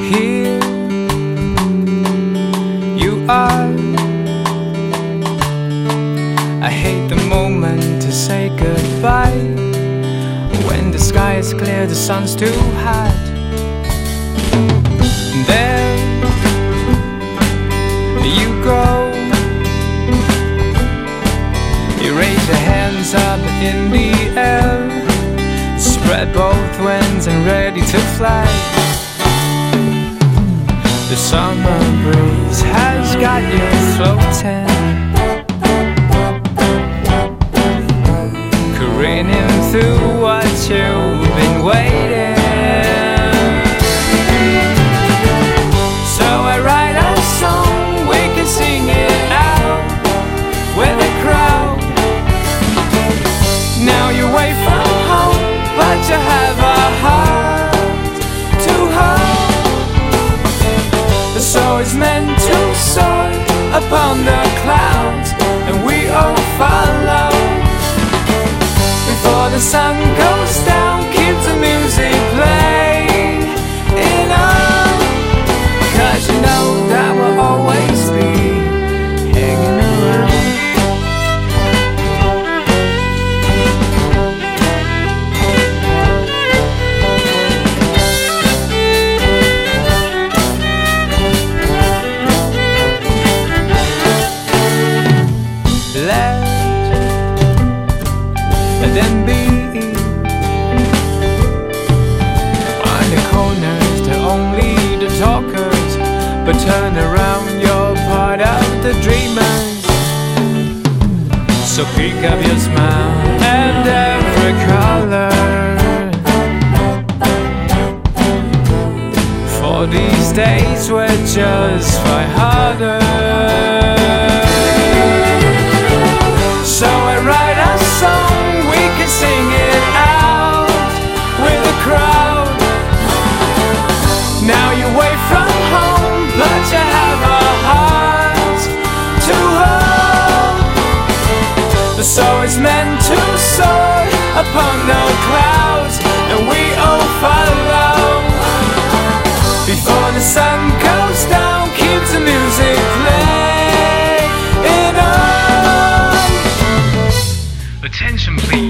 here you are. I hate the moment to say goodbye. When the sky is clear, the sun's too hot. There you go. You raise your hands up in the air, spread both wings and ready to fly. The summer breeze has got you floating, careening through what you've been waiting. So I write a song, we can sing it out with the crowd. Now you're away from home, but you have a heart to hold. The soul is meant to soar upon the clouds, and we all follow. Before the sun goes down, keep the music playing on, 'cause you know that we'll always be hanging around. Let them be. On the corners, they're only the talkers, but turn around, you're part of the dreamers. So pick up your smile and every color, for these days we're just fight harder. So I write a song, we can sing it out with the crowd. Now you're away from home, but you have a heart to hold. The soul is meant to soar upon the clouds, and we all follow. Before the sun goes down, keep the music playing on. Attention please.